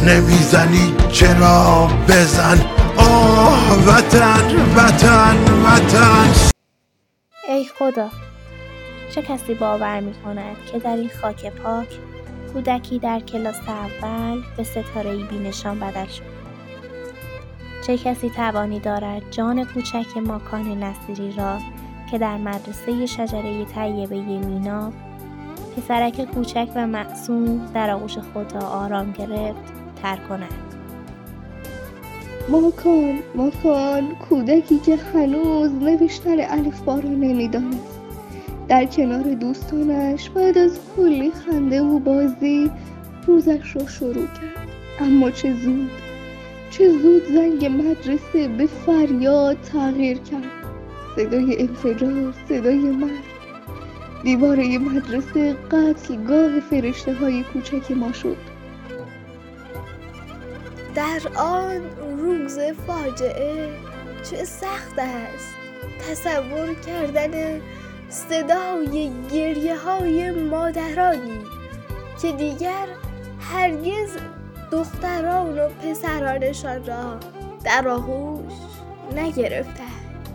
نمیزنی چرا بزن، آه وطن وطن وطن. ای خدا، چه کسی باور می کند که در این خاک پاک کودکی در کلاس اول به ستاره‌ای بی‌نشان بدل شد؟ چه کسی توانی دارد جان کوچک ماکان نصیری را که در مدرسه شجره طیبه مینا پسرک کوچک و معصوم در آغوش خدا آرام گرفت ترک کند؟ ماکان کودکی که هنوز نوشتن الفبا را نمی‌دانست، در کنار دوستانش بعد از کلی خنده و بازی روزش را شروع کرد. اما چه زود زنگ مدرسه به فریاد تغییر کرد. صدای انفجار، صدای مرگ. دیواره مدرسه قتلگاه فرشته های کوچک ما شد. در آن روز فاجعه چه سخت است تصور کردن صدای گریه های مادرانی که دیگر هرگز دختران و پسرانشان را در آغوش نگرفتند.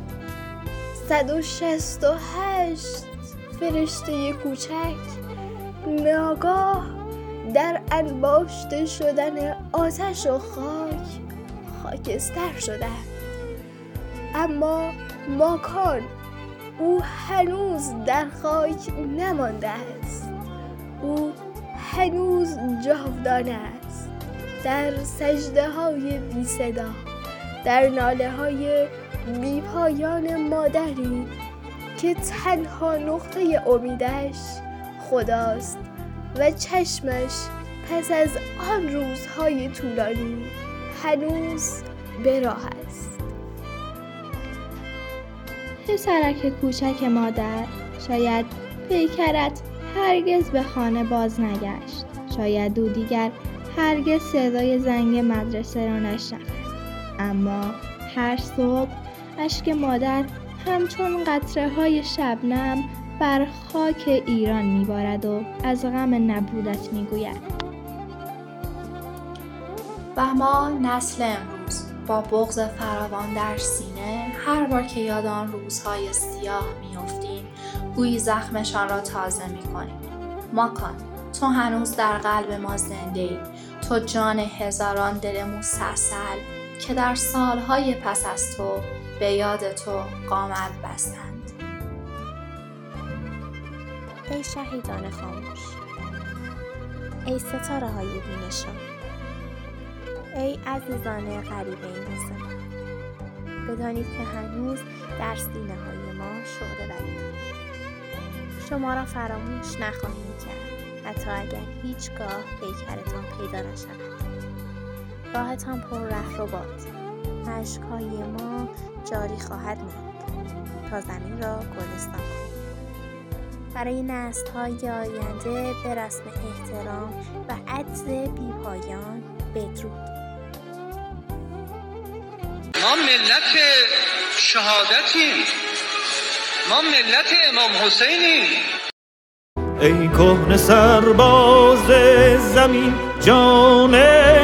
168 فرشته کوچک ناگاه در انباشته شدن آتش و خاکستر شدند. اما ماکان، او هنوز در خاک نمانده است. او هنوز جاودانه است، در سجده های بی صدا، در ناله های بی پایان مادری که تنها نقطه امیدش خداست و چشمش پس از آن روزهای طولانی هنوز به راه است. پسرک کوچک مادر، شاید پیکرت هرگز به خانه باز نگشت. شاید او دیگر هرگز صدای زنگ مدرسه را نشنود. اما هر صبح اشک مادر همچون قطره‌های شبنم بر خاک ایران می‌بارد و از غم نبودت می‌گوید. و ما نسل امروز با بغض فراوان در سینه هر بار که یاد آن روزهای سیاه می‌افتیم گویی زخمشان را تازه می‌کنیم. ماکان، تو هنوز در قلب ما زنده‌ای. تو جان هزاران دل مستاصل که در سالهای پس از تو به یاد تو قامت بستند. ای شهیدان خاموش، ای ستاره های بی‌نشان، ای عزیزان غریب این زمان، بدانید که هنوز در سینه های ما شعله ورید. شما را فراموش نخواهیم کرد، حتی اگر هیچگاه پیکرتان پیدا نشود. راهتان پر ره و باد، اشک‌های ما جاری خواهد ماند تا زمین را گلستان کنیم. برای نسل‌های آینده به رسم احترام و عطر بی‌پایان بدرود. ما ملت شهادتیم، ما ملت امام حسینیم. ای کهنه سرباز زمین، جان